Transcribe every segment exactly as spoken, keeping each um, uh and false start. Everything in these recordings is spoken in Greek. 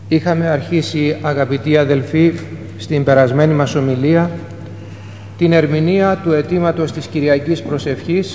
Είχαμε αρχίσει, αγαπητοί αδελφοί, στην περασμένη μας ομιλία την ερμηνεία του αιτήματος της Κυριακής Προσευχής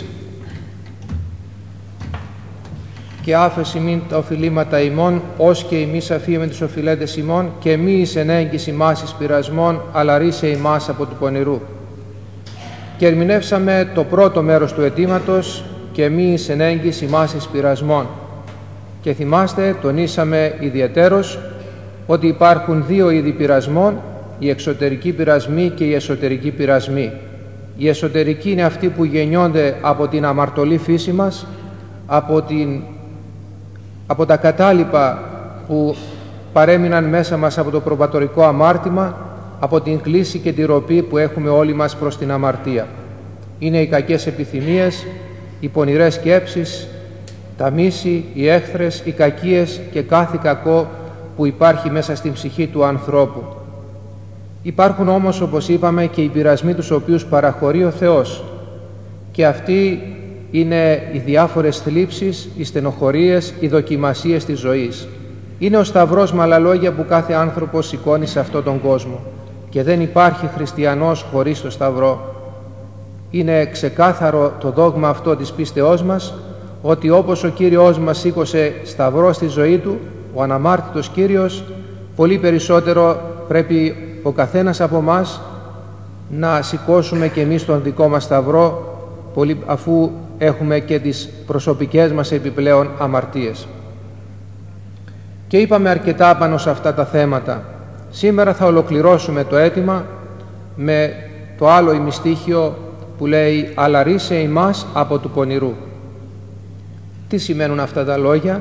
και άφεση μην τα οφειλήματα ημών, ως και ημείς αφίεμεν τις οφειλέτες ημών, και μη εις ενέγγις ημάς εις πειρασμών, αλλά ρίσε ημάς από του πονηρού. Και ερμηνεύσαμε το πρώτο μέρος του αιτήματος, και μη εις ενέγγις ημάς εις πειρασμών. Και θυμάστε, τονίσαμε ιδιαιτέρως ότι υπάρχουν δύο είδη πειρασμών, οι εξωτερικοί πειρασμοί και οι εσωτερικοί πειρασμοί. Οι εσωτερικοί είναι αυτοί που γεννιόνται από την αμαρτωλή φύση μας, από, την, από τα κατάλοιπα που παρέμειναν μέσα μας από το προπατορικό αμάρτημα, από την κλίση και τη ροπή που έχουμε όλοι μας προς την αμαρτία. Είναι οι κακές επιθυμίες, οι πονηρές σκέψεις, τα μίση, οι έχθρες, οι κακίες και κάθε κακό που υπάρχει μέσα στην ψυχή του ανθρώπου. Υπάρχουν όμως, όπως είπαμε, και οι πειρασμοί τους οποίους παραχωρεί ο Θεός, και αυτοί είναι οι διάφορες θλίψεις, οι στενοχωρίες, οι δοκιμασίες της ζωής. Είναι ο σταυρός, με άλλα λόγια, που κάθε άνθρωπος σηκώνει σε αυτόν τον κόσμο, και δεν υπάρχει χριστιανός χωρίς το σταυρό. Είναι ξεκάθαρο το δόγμα αυτό της πίστεώς μας, ότι όπως ο Κύριος μας σήκωσε σταυρό στη ζωή Του, ο αναμάρτητος Κύριος, πολύ περισσότερο πρέπει ο καθένας από μας να σηκώσουμε και εμείς τον δικό μας σταυρό, αφού έχουμε και τις προσωπικές μας επιπλέον αμαρτίες. Και είπαμε αρκετά πάνω σε αυτά τα θέματα. Σήμερα θα ολοκληρώσουμε το αίτημα με το άλλο ημιστίχιο που λέει «Αλλά ρίσε ημάς από του πονηρού». Τι σημαίνουν αυτά τα λόγια?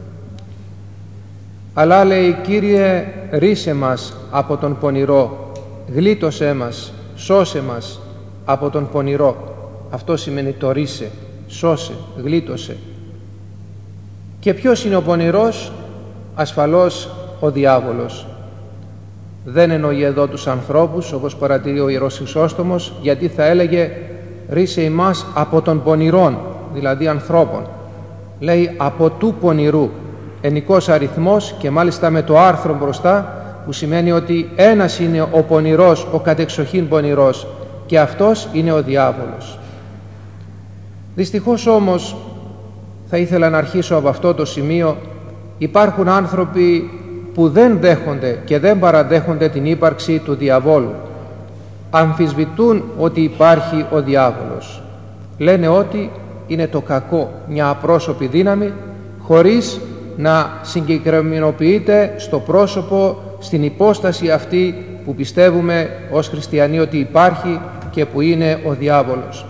Αλλά λέει «Κύριε, ρίσε μας από τον πονηρό, γλίτωσέ μας, σώσε μας από τον πονηρό». Αυτό σημαίνει το ρίσε, σώσε, γλίτωσε. Και ποιος είναι ο πονηρός? Ασφαλώς ο διάβολος. Δεν εννοεί εδώ τους ανθρώπους, όπως παρατηρεί ο Ιερός Χρυσόστομος, γιατί θα έλεγε «ρίσε ημάς από των πονηρών», δηλαδή ανθρώπων. Λέει «από του πονηρού», ενικός αριθμός, και μάλιστα με το άρθρο μπροστά, που σημαίνει ότι ένας είναι ο πονηρός, ο κατεξοχήν πονηρός, και αυτός είναι ο διάβολος. Δυστυχώς όμως, θα ήθελα να αρχίσω από αυτό το σημείο, υπάρχουν άνθρωποι που δεν δέχονται και δεν παραδέχονται την ύπαρξη του διαβόλου. Αμφισβητούν ότι υπάρχει ο διάβολος. Λένε ότι είναι το κακό, μια απρόσωπη δύναμη, χωρίς να συγκεκριμενοποιείται στο πρόσωπο, στην υπόσταση αυτή που πιστεύουμε ως χριστιανοί ότι υπάρχει και που είναι ο διάβολος.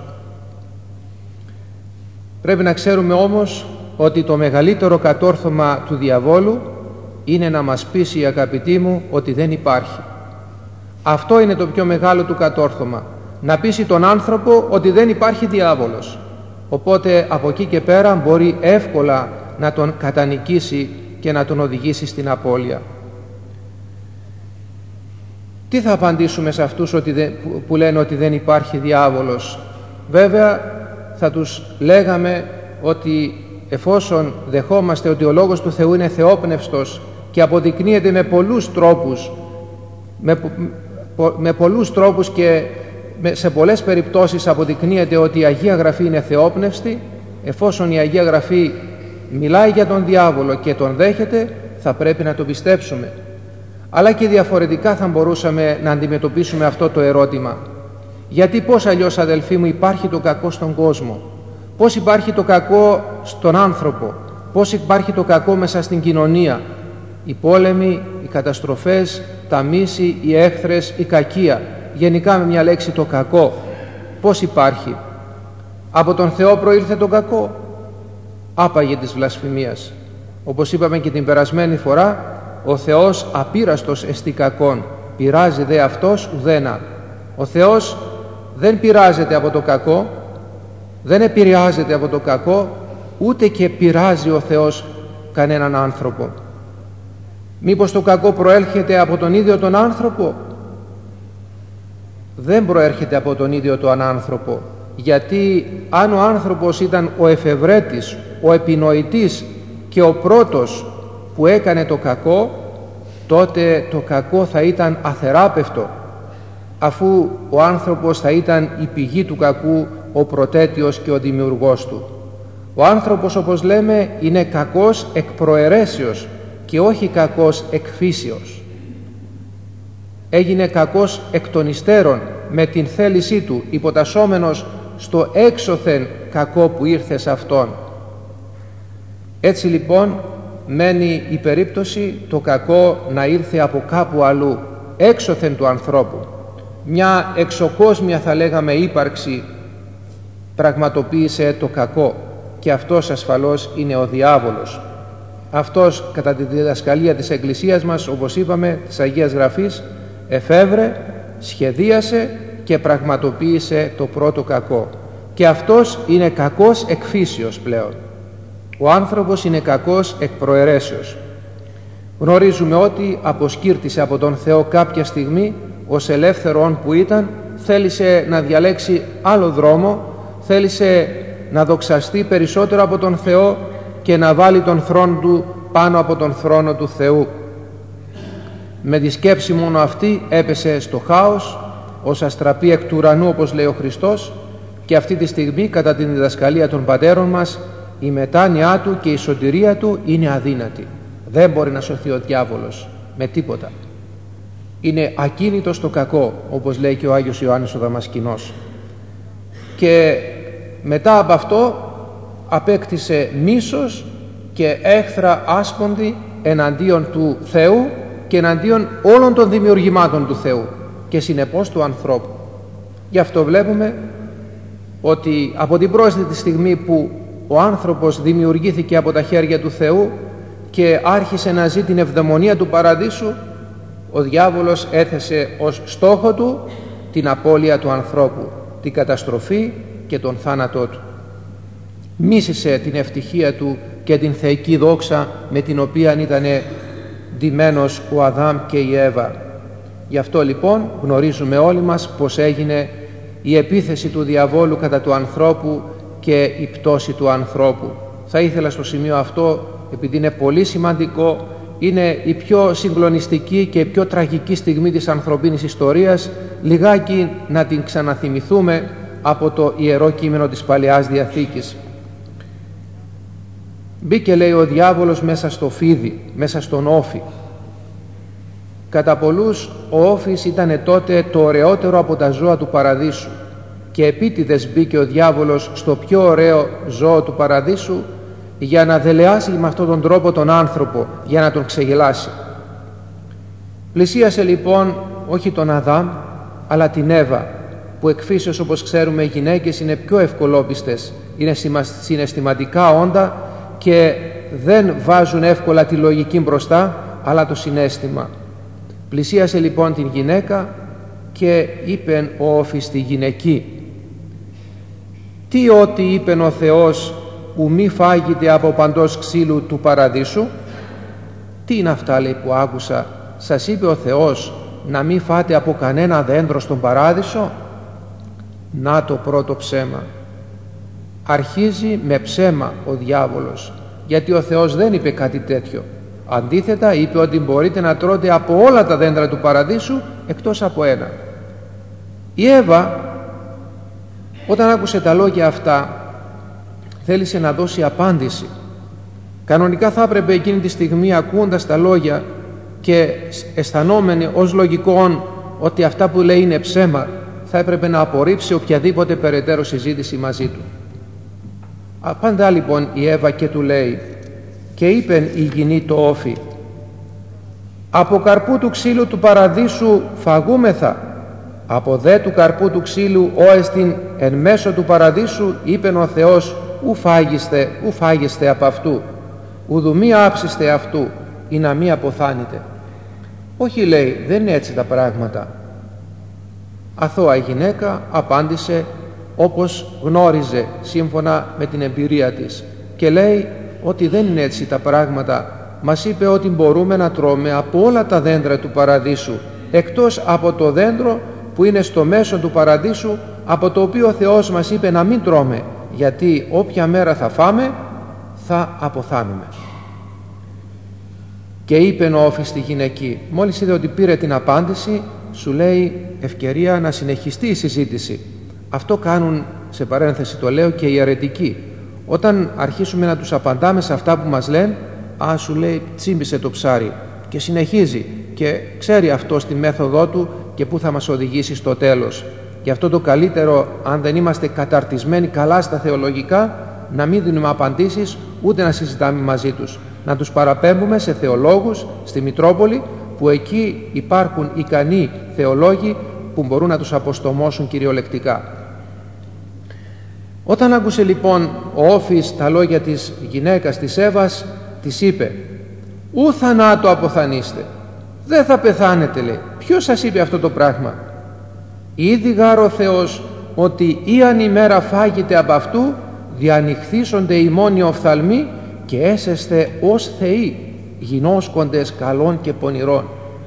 Πρέπει να ξέρουμε όμως ότι το μεγαλύτερο κατόρθωμα του διαβόλου είναι να μας πείσει, αγαπητοί μου, ότι δεν υπάρχει. Αυτό είναι το πιο μεγάλο του κατόρθωμα, να πείσει τον άνθρωπο ότι δεν υπάρχει διάβολος. Οπότε από εκεί και πέρα μπορεί εύκολα να τον κατανικήσει και να τον οδηγήσει στην απώλεια. Τι θα απαντήσουμε σε αυτούς ότι δεν, που λένε ότι δεν υπάρχει διάβολος? Βέβαια θα τους λέγαμε ότι εφόσον δεχόμαστε ότι ο Λόγος του Θεού είναι θεόπνευστος και αποδεικνύεται με πολλούς τρόπους, με, με πολλούς τρόπους και σε πολλές περιπτώσεις αποδεικνύεται ότι η Αγία Γραφή είναι θεόπνευστη, εφόσον η Αγία Γραφή μιλάει για τον διάβολο και τον δέχεται, θα πρέπει να το πιστέψουμε. Αλλά και διαφορετικά θα μπορούσαμε να αντιμετωπίσουμε αυτό το ερώτημα. Γιατί πώς αλλιώς, αδελφοί μου, υπάρχει το κακό στον κόσμο? Πώς υπάρχει το κακό στον άνθρωπο? Πώς υπάρχει το κακό μέσα στην κοινωνία? Οι πόλεμοι, οι καταστροφές, τα μίση, οι έχθρες, η κακία. Γενικά με μια λέξη το κακό. Πώς υπάρχει? Από τον Θεό προήλθε το κακό? Άπαγε της βλασφημίας. Όπως είπαμε και την περασμένη φορά, ο Θεός απείραστος εστι κακόν, πειράζει δε αυτός ουδένα. Ο Θεός δεν πειράζεται από το κακό, δεν επηρεάζεται από το κακό, ούτε και πειράζει ο Θεός κανέναν άνθρωπο. Μήπως το κακό προέρχεται από τον ίδιο τον άνθρωπο? Δεν προέρχεται από τον ίδιο τον άνθρωπο, γιατί αν ο άνθρωπος ήταν ο εφευρέτης, ο επινοητής και ο πρώτος που έκανε το κακό, τότε το κακό θα ήταν αθεράπευτο, αφού ο άνθρωπος θα ήταν η πηγή του κακού, ο πρωτέτειος και ο δημιουργός του. Ο άνθρωπος, όπως λέμε, είναι κακός εκ προαιρέσεως και όχι κακός εκ φύσεως. Έγινε κακός εκ των υστέρων με την θέλησή του, υποτασσόμενος στο έξωθεν κακό που ήρθε σε αυτόν. Έτσι λοιπόν μένει η περίπτωση το κακό να ήρθε από κάπου αλλού, έξωθεν του ανθρώπου. Μια εξωκόσμια, θα λέγαμε, ύπαρξη πραγματοποίησε το κακό, και αυτός ασφαλώς είναι ο διάβολος. Αυτός, κατά τη διδασκαλία της Εκκλησίας μας, όπως είπαμε, της Αγίας Γραφής, εφεύρε, σχεδίασε και πραγματοποίησε το πρώτο κακό, και αυτός είναι κακός εκ φύσεως πλέον. Ο άνθρωπος είναι κακός εκ προαιρέσεως. Γνωρίζουμε ότι αποσκύρτησε από τον Θεό κάποια στιγμή, ως ελεύθερον που ήταν, θέλησε να διαλέξει άλλο δρόμο, θέλησε να δοξαστεί περισσότερο από τον Θεό και να βάλει τον θρόνο του πάνω από τον θρόνο του Θεού. Με τη σκέψη μόνο αυτή έπεσε στο χάος, ως αστραπή εκ του ουρανού, όπως λέει ο Χριστός, και αυτή τη στιγμή, κατά την διδασκαλία των πατέρων μας, η μετάνοιά του και η σωτηρία του είναι αδύνατη. Δεν μπορεί να σωθεί ο διάβολος με τίποτα. Είναι ακίνητος στο κακό, όπως λέει και ο Άγιος Ιωάννης ο Δαμασκηνός. Και μετά από αυτό απέκτησε μίσος και έχθρα άσπονδη εναντίον του Θεού και εναντίον όλων των δημιουργημάτων του Θεού και συνεπώς του ανθρώπου. Γι' αυτό βλέπουμε ότι από την πρόσθετη στιγμή που ο άνθρωπος δημιουργήθηκε από τα χέρια του Θεού και άρχισε να ζει την ευδαιμονία του παραδείσου, ο διάβολος έθεσε ως στόχο του την απώλεια του ανθρώπου, την καταστροφή και τον θάνατό του. Μίσησε την ευτυχία του και την θεϊκή δόξα με την οποία ήταν ντυμένος ο Αδάμ και η Εύα. Γι' αυτό λοιπόν γνωρίζουμε όλοι μας πως έγινε η επίθεση του διαβόλου κατά του ανθρώπου και η πτώση του ανθρώπου. Θα ήθελα στο σημείο αυτό, επειδή είναι πολύ σημαντικό, είναι η πιο συγκλονιστική και η πιο τραγική στιγμή της ανθρωπίνης ιστορίας, λιγάκι να την ξαναθυμηθούμε από το Ιερό Κείμενο της Παλαιάς Διαθήκης. Μπήκε, λέει, ο διάβολος μέσα στο φίδι, μέσα στον όφη. Κατά πολλούς ο όφης ήταν τότε το ωραιότερο από τα ζώα του παραδείσου, και επίτηδες μπήκε ο διάβολος στο πιο ωραίο ζώο του παραδείσου για να δελεάσει με αυτόν τον τρόπο τον άνθρωπο, για να τον ξεγελάσει. Πλησίασε λοιπόν όχι τον Αδάμ αλλά την Εύα, που εκ φύσεως, όπως ξέρουμε, οι γυναίκες είναι πιο ευκολόπιστες, είναι συναισθηματικά όντα και δεν βάζουν εύκολα τη λογική μπροστά αλλά το συναίσθημα. Πλησίασε λοιπόν την γυναίκα και είπεν ο όφης στη γυναική: «Τι ότι είπεν ο Θεός, ου μη φάγετε από παντός ξύλου του παραδείσου?» Τι είναι αυτά, λέει, που άκουσα? Σας είπε ο Θεός να μη φάτε από κανένα δέντρο στον παράδεισο? Να το πρώτο ψέμα. Αρχίζει με ψέμα ο διάβολος, γιατί ο Θεός δεν είπε κάτι τέτοιο. Αντίθετα είπε ότι μπορείτε να τρώτε από όλα τα δέντρα του παραδείσου εκτός από ένα. Η Εύα, όταν άκουσε τα λόγια αυτά, θέλησε να δώσει απάντηση. Κανονικά θα έπρεπε εκείνη τη στιγμή, ακούοντας τα λόγια και αισθανόμενη ως λογικόν ότι αυτά που λέει είναι ψέμα, θα έπρεπε να απορρίψει οποιαδήποτε περαιτέρω συζήτηση μαζί του. Απαντά λοιπόν η Εύα και του λέει: «Και είπεν η γυνή το όφη, από καρπού του ξύλου του παραδείσου φαγούμεθα, από δε του καρπού του ξύλου όεστιν εν μέσω του παραδείσου είπεν ο Θεός, ου φάγεστε, ου φάγεστε από αυτού, ουδου μη άψιστε αυτού, ή να μη αποθάνετε». Όχι, λέει, δεν είναι έτσι τα πράγματα. Αθώα η γυναίκα απάντησε όπως γνώριζε σύμφωνα με την εμπειρία της και λέει ότι δεν είναι έτσι τα πράγματα. Μας είπε ότι μπορούμε να τρώμε από όλα τα δέντρα του παραδείσου, εκτός από το δέντρο που είναι στο μέσο του παραδείσου, από το οποίο ο Θεός μας είπε να μην τρώμε, γιατί όποια μέρα θα φάμε θα αποθάνουμε. Και είπεν ο όφης στη γυναική. Μόλις είδε ότι πήρε την απάντηση, σου λέει ευκαιρία να συνεχιστεί η συζήτηση. Αυτό κάνουν, σε παρένθεση το λέω, και οι αιρετικοί. Όταν αρχίσουμε να τους απαντάμε σε αυτά που μας λένε, α, σου λέει τσίμπησε το ψάρι, και συνεχίζει και ξέρει αυτό στη μέθοδό του και πού θα μας οδηγήσει στο τέλος. Γι' αυτό το καλύτερο, αν δεν είμαστε καταρτισμένοι καλά στα θεολογικά, να μην δίνουμε απαντήσεις ούτε να συζητάμε μαζί τους. Να τους παραπέμπουμε σε θεολόγους στη Μητρόπολη, που εκεί υπάρχουν ικανοί θεολόγοι που μπορούν να τους αποστομώσουν κυριολεκτικά. Όταν άκουσε λοιπόν ο όφης τα λόγια της γυναίκας της Εύας, της είπε «Ου θανάτου αποθανείστε, δεν θα πεθάνετε», λέει. Ποιος σας είπε αυτό το πράγμα? Ήδη γάρ ο Θεός ότι ήαν ημέρα φάγετε από αυτού, διανυχθήσονται οι μόνοι οφθαλμοί και έσεστε ως θεοί, γινώσκοντες καλών και πονηρών.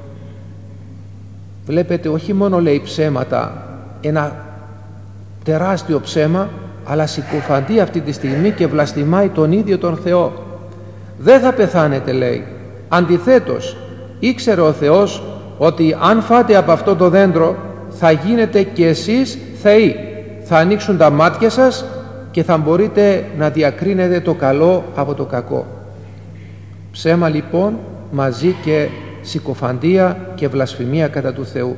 Βλέπετε, όχι μόνο λέει ψέματα, ένα τεράστιο ψέμα, αλλά συκοφαντεί αυτή τη στιγμή και βλαστημάει τον ίδιο τον Θεό. Δεν θα πεθάνετε, λέει. Αντιθέτως, ήξερε ο Θεός ότι αν φάτε από αυτό το δέντρο θα γίνετε και εσείς θεοί. Θα ανοίξουν τα μάτια σας και θα μπορείτε να διακρίνετε το καλό από το κακό. Ψέμα λοιπόν, μαζί και συκοφαντία και βλασφημία κατά του Θεού.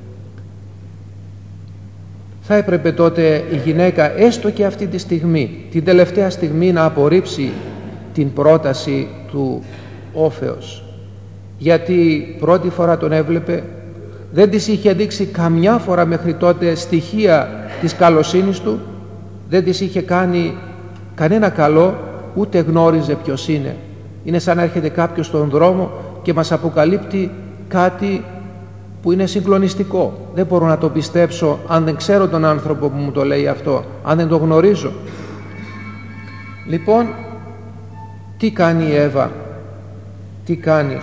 Θα έπρεπε τότε η γυναίκα έστω και αυτή τη στιγμή, την τελευταία στιγμή, να απορρίψει την πρόταση του όφεως. Γιατί πρώτη φορά τον έβλεπε, δεν της είχε δείξει καμιά φορά μέχρι τότε στοιχεία της καλοσύνης του, δεν της είχε κάνει κανένα καλό, ούτε γνώριζε ποιος είναι. Είναι σαν να έρχεται κάποιος στον δρόμο και μας αποκαλύπτει κάτι που είναι συγκλονιστικό. Δεν μπορώ να το πιστέψω αν δεν ξέρω τον άνθρωπο που μου το λέει αυτό, αν δεν το γνωρίζω. Λοιπόν, τι κάνει η Εύα? Τι κάνει?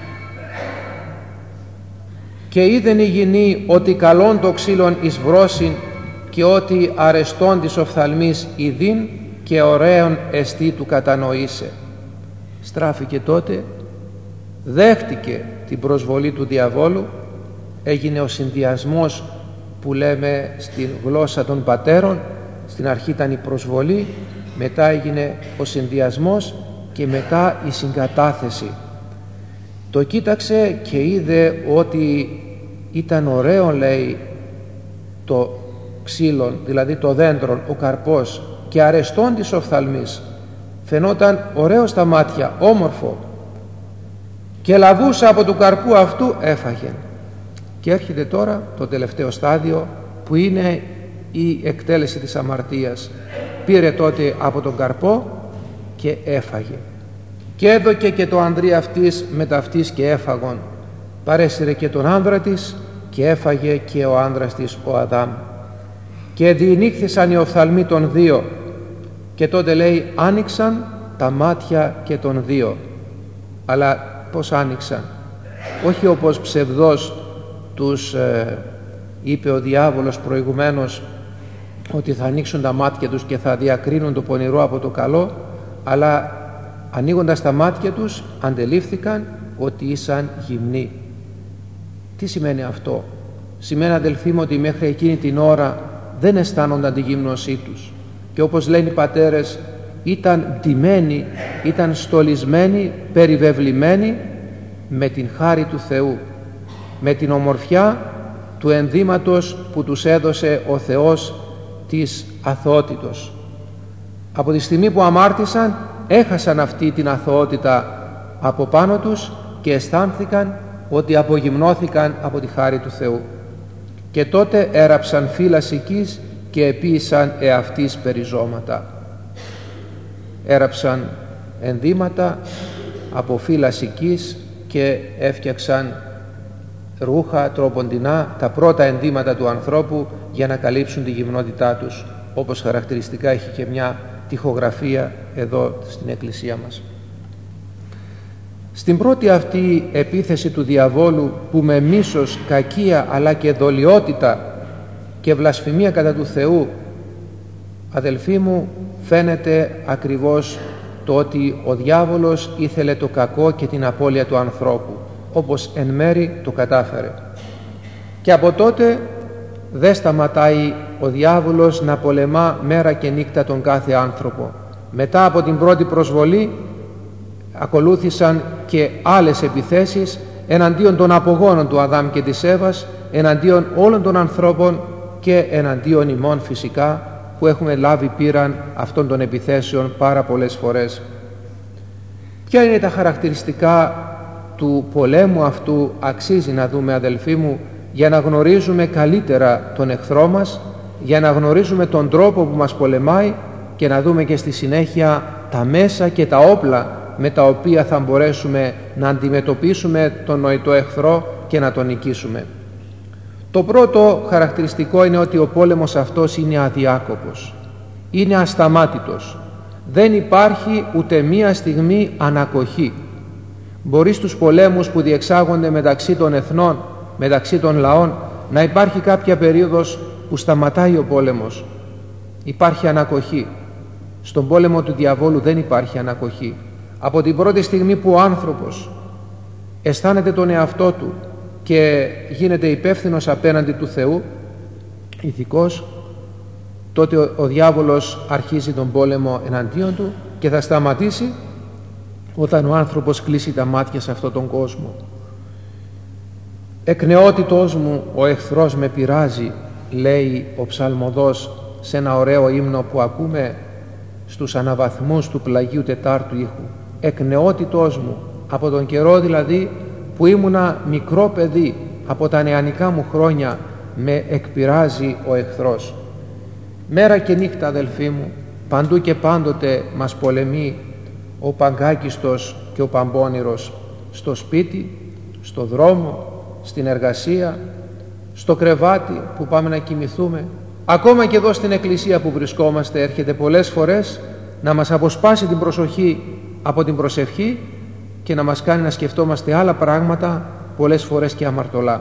Και είδεν η γυνή ότι καλόν το ξύλον εις βρόσιν και ότι αρεστών της οφθαλμής ειδήν και ωραίον εστί του κατανοήσε. Στράφηκε τότε, δέχτηκε την προσβολή του διαβόλου, έγινε ο συνδυασμός που λέμε στην γλώσσα των πατέρων. Στην αρχή ήταν η προσβολή, μετά έγινε ο συνδυασμός και μετά η συγκατάθεση. Το κοίταξε και είδε ότι ήταν ωραίο, λέει, το ξύλον, δηλαδή το δέντρον, ο καρπός, και αρεστών της οφθαλμής. Φαινόταν ωραίο στα μάτια, όμορφο, και λαβούσα από του καρπού αυτού έφαγε. Και έρχεται τώρα το τελευταίο στάδιο, που είναι η εκτέλεση της αμαρτίας. Πήρε τότε από τον καρπό και έφαγε. Και έδωκε και το ανδρή αυτής μετά αυτής και έφαγον. Παρέσυρε και τον άνδρα της και έφαγε και ο άνδρας της ο Αδάμ. Και διηνύχθησαν οι οφθαλμοί των δύο. Και τότε λέει άνοιξαν τα μάτια και των δύο. Αλλά πώς άνοιξαν? Όχι όπως ψευδός τους ε, είπε ο διάβολος προηγουμένως, ότι θα ανοίξουν τα μάτια τους και θα διακρίνουν το πονηρό από το καλό, αλλά ανοίγοντας τα μάτια τους αντελήφθηκαν ότι ήσαν γυμνοί. Τι σημαίνει αυτό? Σημαίνει, αδελφοί μου, ότι μέχρι εκείνη την ώρα δεν αισθάνονταν τη γύμνωσή τους, και όπως λένε οι πατέρες, ήταν ντυμένοι, ήταν στολισμένοι, περιβεβλημένοι με την χάρη του Θεού, με την ομορφιά του ενδύματος που τους έδωσε ο Θεός της αθωότητος. Από τη στιγμή που αμάρτησαν, έχασαν αυτή την αθωότητα από πάνω τους και αισθάνθηκαν ότι απογυμνώθηκαν από τη χάρη του Θεού. Και τότε έραψαν φύλλας οικής και επίησαν εαυτής περιζώματα. Έραψαν ενδύματα από φύλλας οικής και έφτιαξαν ρούχα τροποντινά, τα πρώτα ενδύματα του ανθρώπου, για να καλύψουν τη γυμνότητά τους, όπως χαρακτηριστικά έχει και μια τοιχογραφία εδώ στην εκκλησία μας. Στην πρώτη αυτή επίθεση του διαβόλου, που με μίσος, κακία αλλά και δολιότητα και βλασφημία κατά του Θεού, αδελφοί μου, φαίνεται ακριβώς το ότι ο διάβολος ήθελε το κακό και την απώλεια του ανθρώπου, όπως εν μέρη το κατάφερε. Και από τότε δεν σταματάει ο διάβολος να πολεμά μέρα και νύχτα τον κάθε άνθρωπο. Μετά από την πρώτη προσβολή ακολούθησαν και άλλες επιθέσεις εναντίον των απογόνων του Αδάμ και της Εύας, εναντίον όλων των ανθρώπων και εναντίον ημών φυσικά, που έχουμε λάβει πείραν αυτών των επιθέσεων πάρα πολλές φορές. Ποια είναι τα χαρακτηριστικά του πολέμου αυτού, αξίζει να δούμε, αδελφοί μου, για να γνωρίζουμε καλύτερα τον εχθρό μας, για να γνωρίζουμε τον τρόπο που μας πολεμάει και να δούμε και στη συνέχεια τα μέσα και τα όπλα με τα οποία θα μπορέσουμε να αντιμετωπίσουμε τον νοητό εχθρό και να τον νικήσουμε. Το πρώτο χαρακτηριστικό είναι ότι ο πόλεμος αυτός είναι αδιάκοπος, είναι ασταμάτητος. Δεν υπάρχει ούτε μία στιγμή ανακοχή. Μπορεί στους πολέμους που διεξάγονται μεταξύ των εθνών, μεταξύ των λαών, να υπάρχει κάποια περίοδος που σταματάει ο πόλεμος. Υπάρχει ανακοχή. Στον πόλεμο του διαβόλου δεν υπάρχει ανακοχή. Από την πρώτη στιγμή που ο άνθρωπος αισθάνεται τον εαυτό του και γίνεται υπεύθυνος απέναντι του Θεού, ηθικός, τότε ο, ο διάβολος αρχίζει τον πόλεμο εναντίον του και θα σταματήσει όταν ο άνθρωπος κλείσει τα μάτια σε αυτόν τον κόσμο. «Εκ νεότητός μου ο εχθρός με πειράζει», λέει ο ψαλμοδός σε ένα ωραίο ύμνο που ακούμε στους αναβαθμούς του πλαγίου τετάρτου ήχου. «Εκ νεότητός μου», από τον καιρό δηλαδή που ήμουνα μικρό παιδί, από τα νεανικά μου χρόνια, με εκπειράζει ο εχθρός. Μέρα και νύχτα, αδελφοί μου, παντού και πάντοτε μας πολεμεί ο παγκάκιστος και ο παμπώνηρος, στο σπίτι, στο δρόμο, στην εργασία, στο κρεβάτι που πάμε να κοιμηθούμε. Ακόμα και εδώ στην εκκλησία που βρισκόμαστε έρχεται πολλές φορές να μας αποσπάσει την προσοχή από την προσευχή και να μας κάνει να σκεφτόμαστε άλλα πράγματα, πολλές φορές και αμαρτωλά.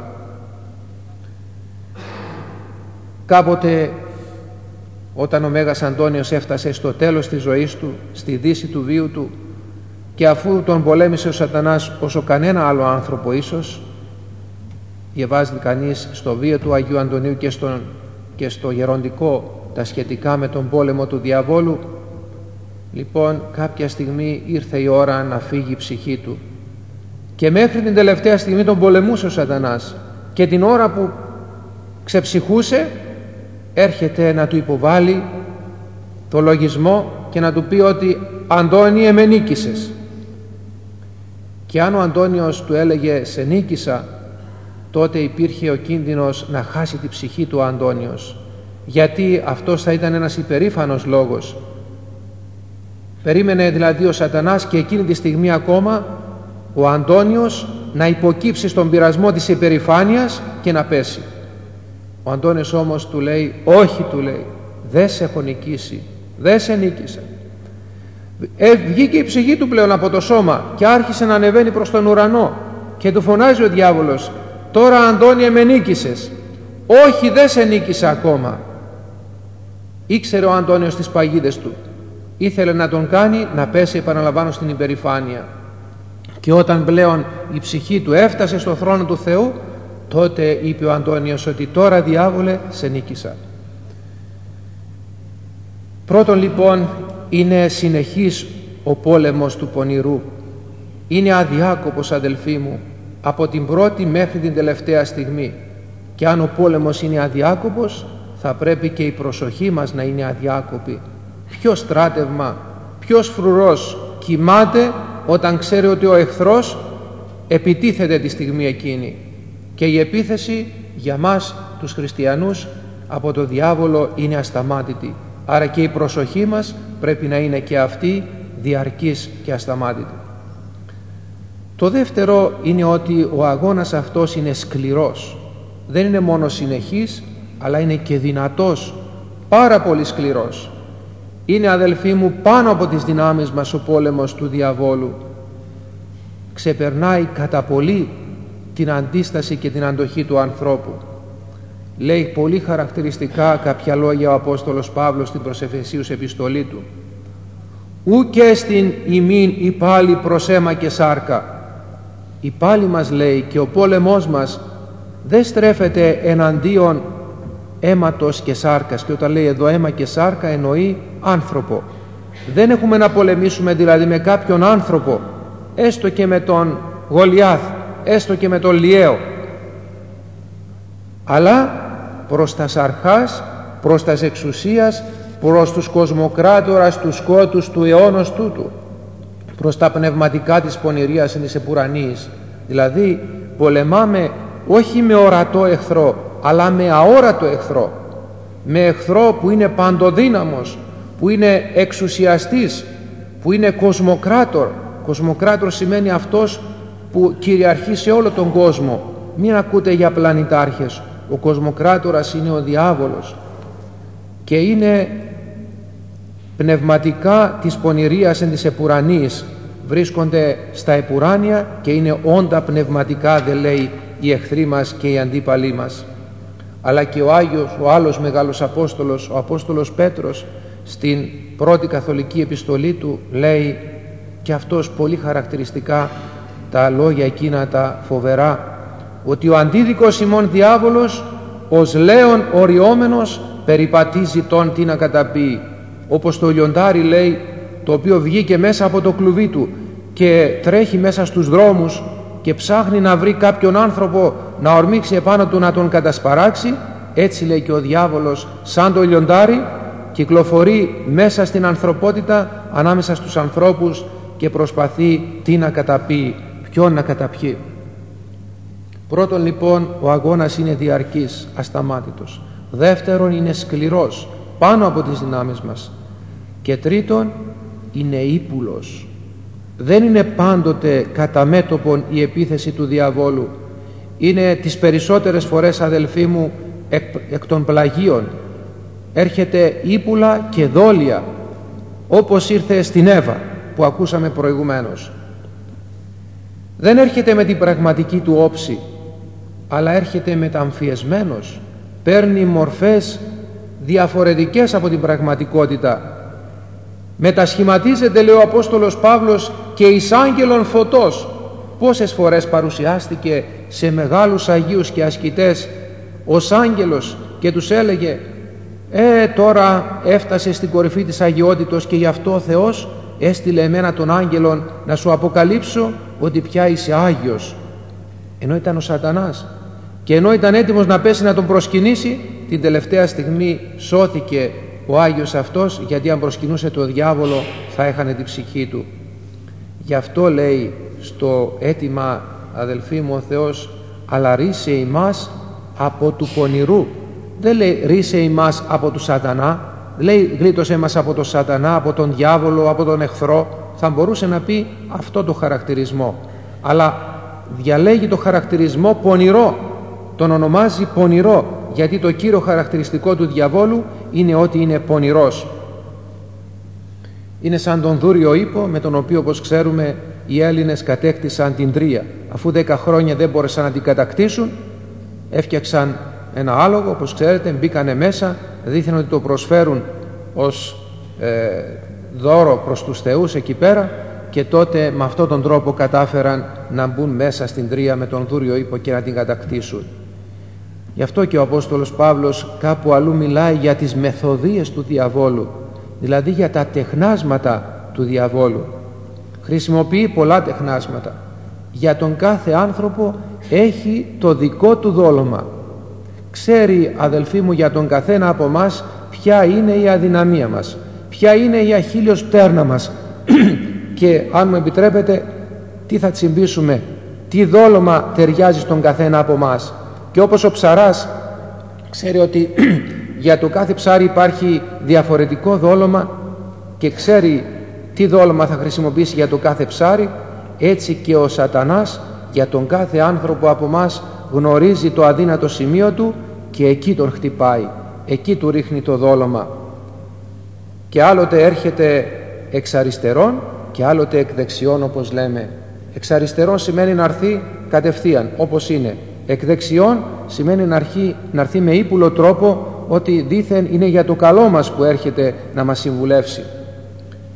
Κάποτε όταν ο Μέγας Αντώνιος έφτασε στο τέλος της ζωής του, στη δύση του βίου του, και αφού τον πολέμησε ο σατανάς όσο κανένα άλλο άνθρωπο ίσως, διαβάζει κανείς στο βίο του Αγίου Αντωνίου και, στον, και στο γεροντικό τα σχετικά με τον πόλεμο του διαβόλου, λοιπόν κάποια στιγμή ήρθε η ώρα να φύγει η ψυχή του και μέχρι την τελευταία στιγμή τον πολεμούσε ο σατανάς, και την ώρα που ξεψυχούσε έρχεται να του υποβάλει το λογισμό και να του πει ότι «Αντώνιε, με νίκησες». Και αν ο Αντώνιος του έλεγε «σε νίκησα», τότε υπήρχε ο κίνδυνος να χάσει τη ψυχή του ο Αντώνιος, γιατί αυτός θα ήταν ένας υπερήφανος λόγος. Περίμενε δηλαδή ο σατανάς και εκείνη τη στιγμή ακόμα ο Αντώνιος να υποκύψει στον πειρασμό της υπερηφάνειας και να πέσει. Ο Αντώνιος όμως του λέει «όχι», του λέει, «δεν σε έχω νικήσει, δεν σε νίκησα». Ε, βγήκε η ψυχή του πλέον από το σώμα και άρχισε να ανεβαίνει προς τον ουρανό και του φωνάζει ο διάβολος «τώρα, Αντώνιε, με νίκησες». «Όχι, δεν σε νίκησα ακόμα». Ήξερε ο Αντώνιος τις παγίδες του. Ήθελε να τον κάνει να πέσει, επαναλαμβάνω, στην υπερηφάνεια. Και όταν πλέον η ψυχή του έφτασε στο θρόνο του Θεού, τότε είπε ο Αντώνιος ότι «τώρα, διάβολε, σε νίκησα». Πρώτον λοιπόν είναι συνεχής ο πόλεμος του πονηρού. Είναι αδιάκοπος, αδελφοί μου, από την πρώτη μέχρι την τελευταία στιγμή. Και αν ο πόλεμος είναι αδιάκοπος, θα πρέπει και η προσοχή μας να είναι αδιάκοπη. Ποιο στράτευμα, ποιος φρουρός κοιμάται όταν ξέρει ότι ο εχθρός επιτίθεται τη στιγμή εκείνη? Και η επίθεση για μας τους χριστιανούς από το διάβολο είναι ασταμάτητη. Άρα και η προσοχή μας πρέπει να είναι και αυτή διαρκής και ασταμάτητη. Το δεύτερο είναι ότι ο αγώνας αυτός είναι σκληρός. Δεν είναι μόνο συνεχής, αλλά είναι και δυνατός, πάρα πολύ σκληρός. Είναι, αδελφοί μου, πάνω από τις δυνάμεις μας ο πόλεμος του διαβόλου. Ξεπερνάει κατά πολύ την αντίσταση και την αντοχή του ανθρώπου. Λέει πολύ χαρακτηριστικά κάποια λόγια ο Απόστολος Παύλος στην προς Εφεσίους επιστολή του, ου και στην ημίν η πάλι προς αίμα και σάρκα. Η πάλι μας, λέει, και ο πόλεμός μας δεν στρέφεται εναντίον αίματος και σάρκας, και όταν λέει εδώ αίμα και σάρκα εννοεί άνθρωπο. Δεν έχουμε να πολεμήσουμε δηλαδή με κάποιον άνθρωπο, έστω και με τον Γολιάθ, έστω και με τον Λιαίο, αλλά προς τας αρχάς, προς τας εξουσίας, προς τους κοσμοκράτορας του σκότους του αιώνος τούτου, προς τα πνευματικά της πονηρίας εν της επουρανής. Δηλαδή πολεμάμε όχι με ορατό εχθρό, αλλά με αόρατο εχθρό, με εχθρό που είναι παντοδύναμος, που είναι εξουσιαστής, που είναι κοσμοκράτορ. Κοσμοκράτορ σημαίνει αυτός που κυριαρχεί σε όλο τον κόσμο. Μην ακούτε για πλανητάρχες. Ο κοσμοκράτορας είναι ο διάβολος και είναι πνευματικά της πονηρίας εν της επουρανής. Βρίσκονται στα επουράνια και είναι όντα πνευματικά, δεν λέει, οι εχθροί μας και οι αντίπαλοι μας. Αλλά και ο Άγιος, ο άλλος μεγάλος Απόστολος, ο Απόστολος Πέτρος, στην πρώτη καθολική επιστολή του λέει και αυτός πολύ χαρακτηριστικά τα λόγια εκείνα τα φοβερά, ότι ο αντίδικος ημών διάβολος ως λέον οριόμενος περιπατίζει τον τι να καταπεί, όπως το λιοντάρι, λέει, το οποίο βγήκε μέσα από το κλουβί του και τρέχει μέσα στους δρόμους και ψάχνει να βρει κάποιον άνθρωπο να ορμήξει επάνω του να τον κατασπαράξει. Έτσι, λέει, και ο διάβολος σαν το λιοντάρι κυκλοφορεί μέσα στην ανθρωπότητα, ανάμεσα στους ανθρώπους, και προσπαθεί τι να καταπεί, ποιον να καταπιεί. Πρώτον, λοιπόν, ο αγώνας είναι διαρκής, ασταμάτητος. Δεύτερον, είναι σκληρός, πάνω από τις δυνάμεις μας. Και τρίτον, είναι ύπουλος. Δεν είναι πάντοτε κατά μέτωπον η επίθεση του διαβόλου. Είναι τις περισσότερες φορές, αδελφοί μου, εκ, εκ των πλαγίων. Έρχεται ύπουλα και δόλια, όπως ήρθε στην Εύα που ακούσαμε προηγουμένως. Δεν έρχεται με την πραγματική του όψη, αλλά έρχεται μεταμφιεσμένος, παίρνει μορφές διαφορετικές από την πραγματικότητα. Μετασχηματίζεται, λέει ο Απόστολος Παύλος, και εις άγγελον φωτός. Πόσες φορές παρουσιάστηκε σε μεγάλους Αγίους και ασκητές ως άγγελος και τους έλεγε «Ε, τώρα έφτασε στην κορυφή της αγιότητος και γι' αυτό ο Θεός έστειλε εμένα τον άγγελον να σου αποκαλύψω ότι πια είσαι Άγιος». Ενώ ήταν ο Σατανάς και ενώ ήταν έτοιμος να πέσει να τον προσκυνήσει, την τελευταία στιγμή σώθηκε ο Άγιος αυτός, γιατί αν προσκυνούσε το διάβολο θα έχανε την ψυχή του. Γι' αυτό λέει στο αίτημα, αδελφοί μου, ο Θεός «αλλά ρίσε ημάς από του πονηρού». Δεν λέει «ρίσε ημάς από του Σατανά», λέει «γλίτωσε μας από τον Σατανά, από τον διάβολο, από τον εχθρό». Θα μπορούσε να πει αυτό το χαρακτηρισμό, αλλά διαλέγει το χαρακτηρισμό πονηρό, τον ονομάζει πονηρό, γιατί το κύριο χαρακτηριστικό του διαβόλου είναι ότι είναι πονηρός. Είναι σαν τον Δούριο ύπο, με τον οποίο, όπως ξέρουμε, οι Έλληνες κατέκτησαν την Τρία. Αφού δέκα χρόνια δεν μπόρεσαν να την κατακτήσουν, έφτιαξαν ένα άλογο, όπως ξέρετε, μπήκανε μέσα, δείχνουν ότι το προσφέρουν ως ε, δώρο προς τους θεούς εκεί πέρα, και τότε με αυτόν τον τρόπο κατάφεραν να μπουν μέσα στην Τρία με τον Δούριο ύπο και να την κατακτήσουν. Γι' αυτό και ο Απόστολος Παύλος κάπου αλλού μιλάει για τις μεθοδίες του διαβόλου, δηλαδή για τα τεχνάσματα του διαβόλου. Χρησιμοποιεί πολλά τεχνάσματα. Για τον κάθε άνθρωπο έχει το δικό του δόλωμα. Ξέρει, αδελφοί μου, για τον καθένα από μας ποια είναι η αδυναμία μας, ποια είναι η αχίλιος πτέρνα μας και αν μου επιτρέπετε τι θα τσιμπήσουμε, τι δόλωμα ταιριάζει στον καθένα από μας. Και όπως ο ψαράς ξέρει ότι για το κάθε ψάρι υπάρχει διαφορετικό δόλωμα και ξέρει τι δόλωμα θα χρησιμοποιήσει για το κάθε ψάρι, έτσι και ο Σατανάς για τον κάθε άνθρωπο από μας γνωρίζει το αδύνατο σημείο του και εκεί τον χτυπάει, εκεί του ρίχνει το δόλωμα. Και άλλοτε έρχεται εξ αριστερών και άλλοτε εκ δεξιών, όπως λέμε. Εξ αριστερών σημαίνει να έρθει κατευθείαν όπως είναι. Εκ δεξιών σημαίνει να έρθει, να έρθει με ύπουλο τρόπο, ότι δήθεν είναι για το καλό μας που έρχεται να μας συμβουλεύσει.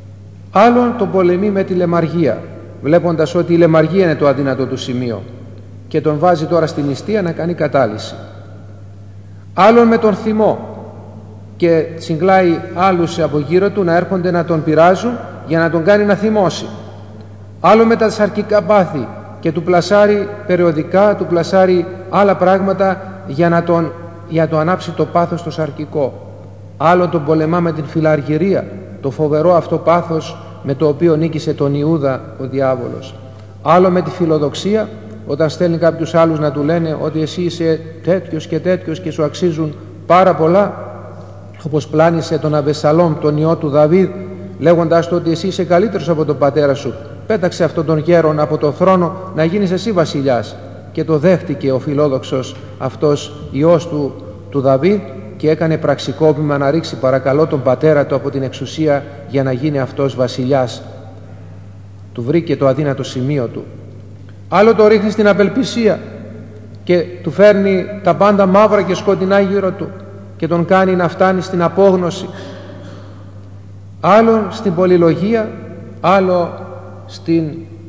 Άλλον τον πολεμεί με τη λαιμαργία, βλέποντας ότι η λαιμαργία είναι το αδύνατο του σημείο και τον βάζει τώρα στη νηστεία να κάνει κατάλυση. Άλλον με τον θυμό και συγκλάει άλλους από γύρω του να έρχονται να τον πειράζουν για να τον κάνει να θυμώσει. Άλλον με τα σαρκικά πάθη και του πλασάρει περιοδικά, του πλασάρει άλλα πράγματα για να τον, για το ανάψει το πάθος το σαρκικό. Άλλον τον πολεμά με την φιλαργυρία, το φοβερό αυτό πάθος με το οποίο νίκησε τον Ιούδα ο διάβολος. Άλλο με τη φιλοδοξία, όταν στέλνει κάποιους άλλους να του λένε ότι εσύ είσαι τέτοιος και τέτοιος και σου αξίζουν πάρα πολλά, όπως πλάνησε τον Αβεσσαλόμ, τον ιό του Δαβίδ, λέγοντας του ότι εσύ είσαι καλύτερος από τον πατέρα σου, πέταξε αυτόν τον γέρον από το θρόνο να γίνεις εσύ βασιλιάς. Και το δέχτηκε ο φιλόδοξος αυτός ιός του, του Δαβίδ και έκανε πραξικόπημα να ρίξει παρακαλώ τον πατέρα του από την εξουσία για να γίνει αυτός βασιλιάς. Του βρήκε το αδύνατο σημείο του. Άλλο το ρίχνει στην απελπισία και του φέρνει τα πάντα μαύρα και σκοτεινά γύρω του και τον κάνει να φτάνει στην απόγνωση. Άλλον στην πολυλογία, άλλο στην,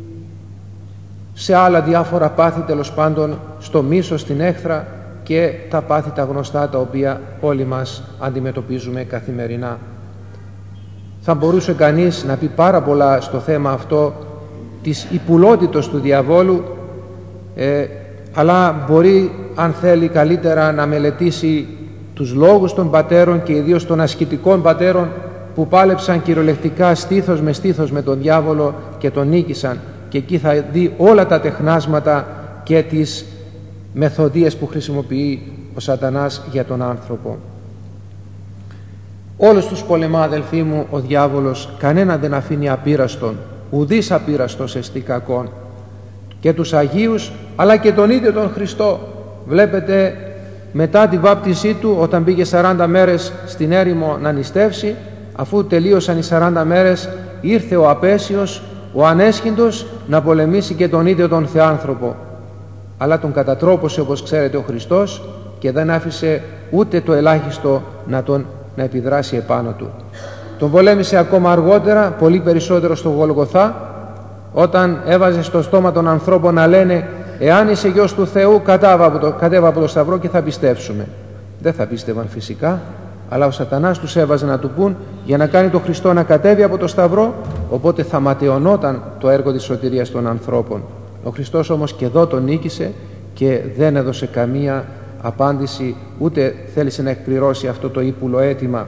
σε άλλα διάφορα πάθη, τέλος πάντων στο μίσος, στην έχθρα και τα πάθη τα γνωστά τα οποία όλοι μας αντιμετωπίζουμε καθημερινά. Θα μπορούσε κανείς να πει πάρα πολλά στο θέμα αυτό της υπουλότητος του διαβόλου, ε, αλλά μπορεί αν θέλει καλύτερα να μελετήσει τους λόγους των πατέρων και ιδίως των ασκητικών πατέρων που πάλεψαν κυριολεκτικά στήθος με στήθος με τον διάβολο και τον νίκησαν, και εκεί θα δει όλα τα τεχνάσματα και τις μεθοδίες που χρησιμοποιεί ο σατανάς για τον άνθρωπο. Όλους τους πολεμά, αδελφοί μου, ο διάβολος, κανένα δεν αφήνει απείραστον, ουδής απείραστος εστί κακόν, και τους Αγίους αλλά και τον ίδιο τον Χριστό. Βλέπετε, μετά τη βάπτισή του, όταν πήγε σαράντα μέρες στην έρημο να νηστεύσει, αφού τελείωσαν οι σαράντα μέρες, ήρθε ο απέσιος, ο ανέσχυντος, να πολεμήσει και τον ίδιο τον Θεάνθρωπο. Αλλά τον κατατρόπωσε, όπως ξέρετε, ο Χριστός και δεν άφησε ούτε το ελάχιστο να τον να επιδράσει επάνω του. Τον πολέμησε ακόμα αργότερα, πολύ περισσότερο στο Γολγοθά, όταν έβαζε στο στόμα των ανθρώπων να λένε «Εάν είσαι γιος του Θεού, κατέβα από το, κατέβα από το σταυρό και θα πιστέψουμε». Δεν θα πίστευαν φυσικά, αλλά ο σατανάς τους έβαζε να του πούν για να κάνει τον Χριστό να κατέβει από το σταυρό, οπότε θα ματαιωνόταν το έργο της σωτηρίας των ανθρώπων. Ο Χριστός όμως και εδώ τον νίκησε και δεν έδωσε καμία απάντηση, ούτε θέλησε να εκπληρώσει αυτό το ύπουλο αίτημα.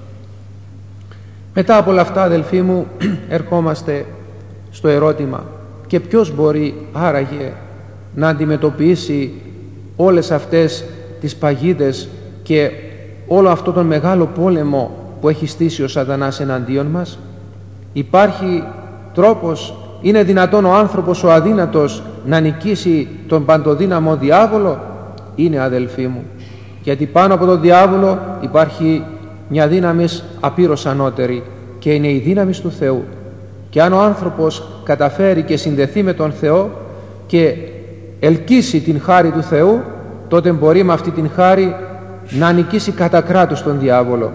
Μετά από όλα αυτά, αδελφοί μου, ερχόμαστε στο ερώτημα, και ποιος μπορεί άραγε να αντιμετωπίσει όλες αυτές τις παγίδες και όλο αυτό τον μεγάλο πόλεμο που έχει στήσει ο σατανάς εναντίον μας? Υπάρχει τρόπος? Είναι δυνατόν ο άνθρωπος ο αδύνατος να νικήσει τον παντοδύναμο διάβολο? Είναι, αδελφοί μου, γιατί πάνω από τον διάβολο υπάρχει μια δύναμη απείρως ανώτερη και είναι η δύναμη του Θεού. Και αν ο άνθρωπος καταφέρει και συνδεθεί με τον Θεό και ελκύσει την χάρη του Θεού, τότε μπορεί με αυτή την χάρη να νικήσει κατά κράτος τον διάβολο.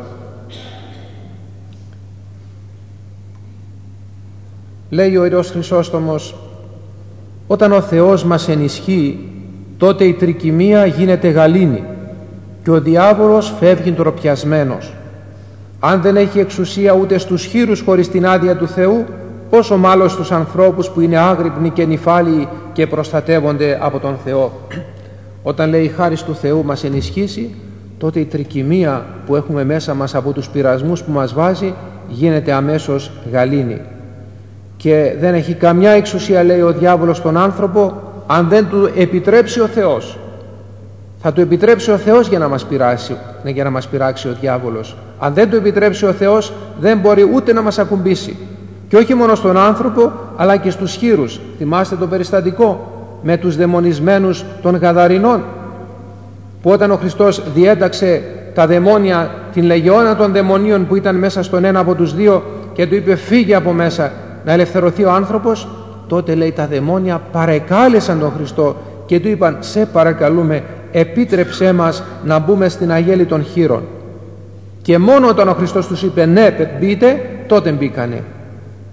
Λέει ο Ιερός Χρυσόστομος, όταν ο Θεός μας ενισχύει, τότε η τρικυμία γίνεται γαλήνη και ο διάβολος φεύγει ντροπιασμένος. Αν δεν έχει εξουσία ούτε στους χήρους χωρίς την άδεια του Θεού, πόσο μάλλον στους ανθρώπους που είναι άγρυπνοι και νηφάλιοι και προστατεύονται από τον Θεό. Όταν λέει η χάρις του Θεού μας ενισχύσει, τότε η τρικυμία που έχουμε μέσα μας από τους πειρασμούς που μας βάζει γίνεται αμέσως γαλήνη. Και δεν έχει καμιά εξουσία, λέει ο διάβολος, στον άνθρωπο αν δεν του επιτρέψει ο Θεός. Θα του επιτρέψει ο Θεός για να μας πειράξει, για να μας πειράξει ο διάβολος. Αν δεν του επιτρέψει ο Θεός, δεν μπορεί ούτε να μας ακουμπήσει. Και όχι μόνο στον άνθρωπο, αλλά και στους χήρους. Θυμάστε το περιστατικό με τους δαιμονισμένους των Γαδαρινών, που όταν ο Χριστός διέταξε τα δαιμόνια, την λεγεώνα των δαιμονίων που ήταν μέσα στον ένα από τους δύο, και του είπε φύγε από μέσα να ελευθερωθεί ο άνθρωπος, τότε, λέει, τα δαιμόνια παρεκάλεσαν τον Χριστό και του είπαν σε παρακαλούμε, επίτρεψέ μας να μπούμε στην αγέλη των χήρων. Και μόνο όταν ο Χριστός τους είπε ναι μπείτε, τότε μπήκανε.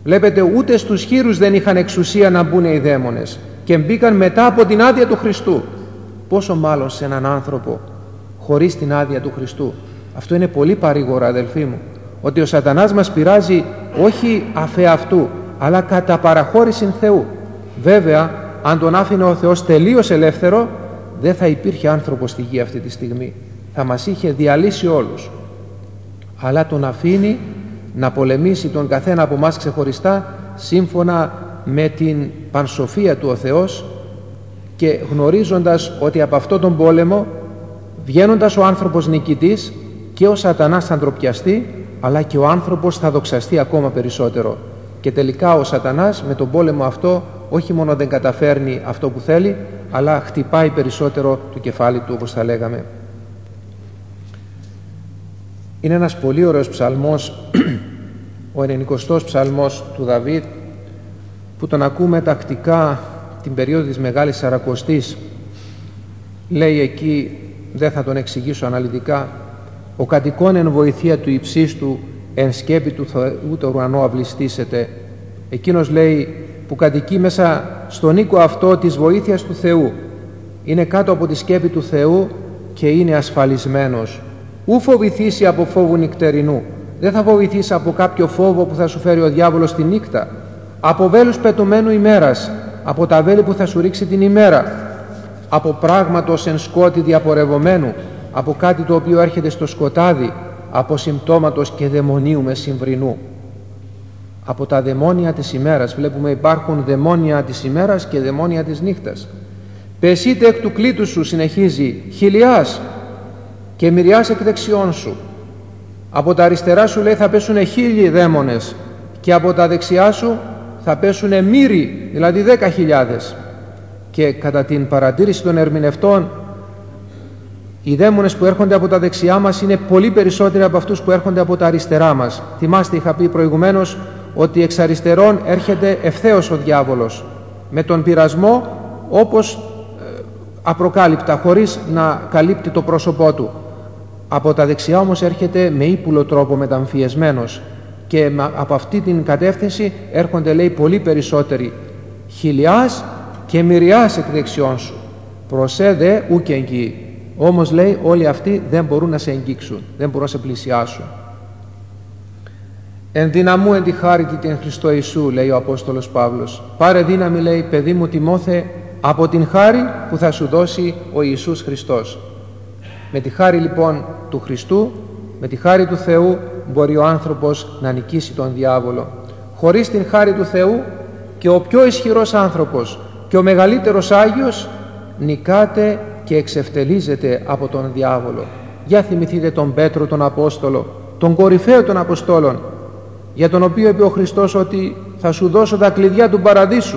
Βλέπετε, ούτε στους χήρους δεν είχαν εξουσία να μπουν οι δαίμονες και μπήκαν μετά από την άδεια του Χριστού. Πόσο μάλλον σε έναν άνθρωπο χωρίς την άδεια του Χριστού. Αυτό είναι πολύ παρήγορα, αδελφοί μου, ότι ο σατανάς μας πειράζει όχι αφεαυτού, αλλά κατά παραχώρηση Θεού. Βέβαια, αν τον άφηνε ο Θεός τελείως ελεύθερο, δεν θα υπήρχε άνθρωπος στη γη αυτή τη στιγμή. Θα μας είχε διαλύσει όλους. Αλλά τον αφήνει να πολεμήσει τον καθένα από εμάς ξεχωριστά, σύμφωνα με την πανσοφία του ο Θεός, και γνωρίζοντας ότι από αυτόν τον πόλεμο, βγαίνοντας ο άνθρωπος νικητής, και ο σατανάς θα ντροπιαστεί, αλλά και ο άνθρωπος θα δοξαστεί ακόμα περισσότερο. Και τελικά ο σατανάς με τον πόλεμο αυτό όχι μόνο δεν καταφέρνει αυτό που θέλει, αλλά χτυπάει περισσότερο το κεφάλι του, όπως θα λέγαμε. Είναι ένας πολύ ωραίος ψαλμός, ο ενενηκοστός ψαλμός του Δαβίδ, που τον ακούμε τακτικά την περίοδο της Μεγάλης Σαρακοστής. Λέει εκεί, δεν θα τον εξηγήσω αναλυτικά, «Ο κατοικών εν βοηθεία του υψίστου, εν σκέπη του Θεού το ουρανό αυλιστήσεται». Εκείνος, λέει, που κατοικεί μέσα στον οίκο αυτό της βοήθειας του Θεού, είναι κάτω από τη σκέπη του Θεού και είναι ασφαλισμένος. Ου φοβηθήσει από φόβου νυχτερινού. Δεν θα φοβηθείς από κάποιο φόβο που θα σου φέρει ο διάβολος τη νύχτα, από βέλους πετωμένου ημέρας, από τα βέλη που θα σου ρίξει την ημέρα, από πράγματος εν σκότη διαπορευομένου, από κάτι το οποίο έρχεται στο σκοτάδι, από συμπτώματος και δαιμονίου μεσημβρινού. Από τα δαιμόνια της ημέρας, βλέπουμε υπάρχουν δαιμόνια της ημέρας και δαιμόνια της νύχτας. «Πεσείτε εκ του κλήτου σου», συνεχίζει, «χιλιάς και μυριάς εκ δεξιών σου». Από τα αριστερά σου, λέει, θα πέσουνε χίλιοι δαίμονες και από τα δεξιά σου θα πέσουνε μύροι, δηλαδή δέκα χιλιάδες. Και κατά την παρατήρηση των ερμηνευτών, οι δαίμονες που έρχονται από τα δεξιά μας είναι πολύ περισσότεροι από αυτούς που έρχονται από τα αριστερά μας. Θυμάστε, είχα πει προηγουμένως ότι εξ αριστερών έρχεται ευθέως ο διάβολος, με τον πειρασμό, όπως απροκάλυπτα, χωρίς να καλύπτει το πρόσωπό του. Από τα δεξιά όμως έρχεται με ύπουλο τρόπο, μεταμφιεσμένος, και από αυτή την κατεύθυνση έρχονται, λέει, πολύ περισσότεροι. «Χιλιάς και μυριάς εκ δεξιών σου, προσέ δε ουκ εγγύη». Όμως, λέει, όλοι αυτοί δεν μπορούν να σε εγγίξουν, δεν μπορούν να σε πλησιάσουν. «Εν δυναμού εν τη χάρητη την Χριστό Ιησού», λέει ο Απόστολος Παύλος. «Πάρε δύναμη», λέει, παιδί μου Τιμόθε, από την χάρη που θα σου δώσει ο Ιησούς Χριστός». Με τη χάρη λοιπόν του Χριστού, με τη χάρη του Θεού, μπορεί ο άνθρωπος να νικήσει τον διάβολο. Χωρίς την χάρη του Θεού και ο πιο ισχυρός άνθρωπος και ο μεγαλύτερος Άγιος νικάται και εξευτελίζεται από τον διάβολο. Για θυμηθείτε τον Πέτρο τον Απόστολο, τον κορυφαίο των Αποστόλων, για τον οποίο είπε ο Χριστός ότι θα σου δώσω τα κλειδιά του παραδείσου.